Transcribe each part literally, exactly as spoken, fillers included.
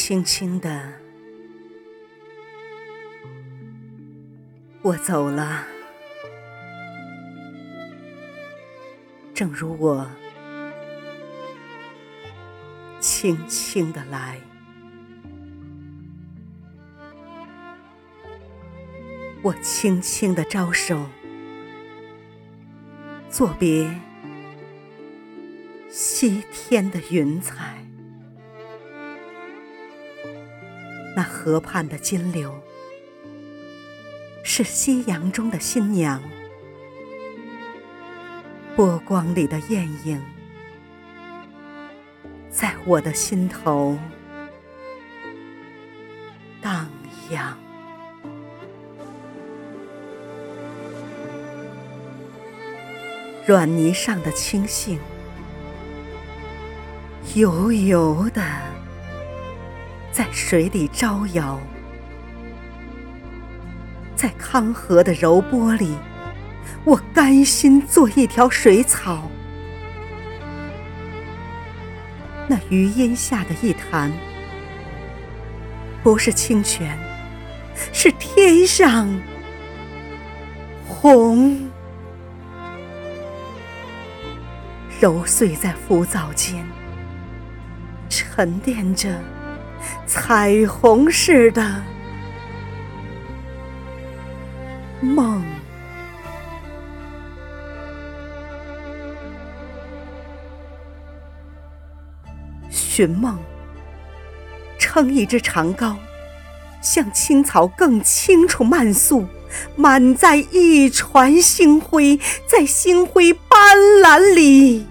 轻轻地，我走了，正如我轻轻地来。我轻轻地招手，作别西天的云彩。那河畔的金柳，是夕阳中的新娘，波光里的艳影，在我的心头荡漾。软泥上的青荇，油油的在水里招摇，在康河的柔波里，我甘心做一条水草。那余荫下的一潭，不是清泉，是天上虹，揉碎在浮藻间，沉淀着彩虹似的梦。寻梦，撑一支长篙，向青草更清楚漫溯，满载一船星辉，在星辉斑斓里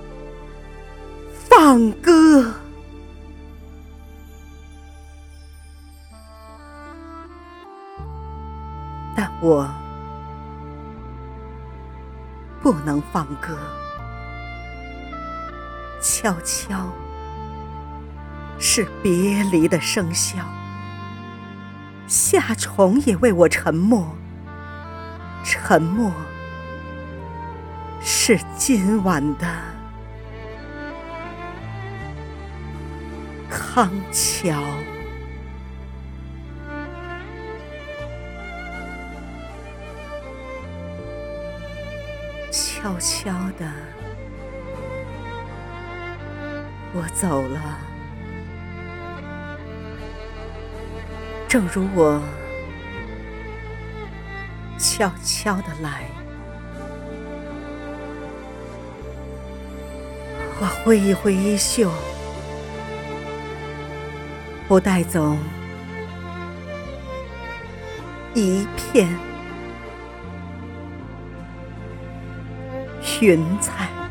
放歌。但我不能放歌，悄悄是别离的笙箫，夏虫也为我沉默，沉默是今晚的康桥。悄悄地，我走了，正如我悄悄地来。我挥一挥衣袖，不带走一片云彩。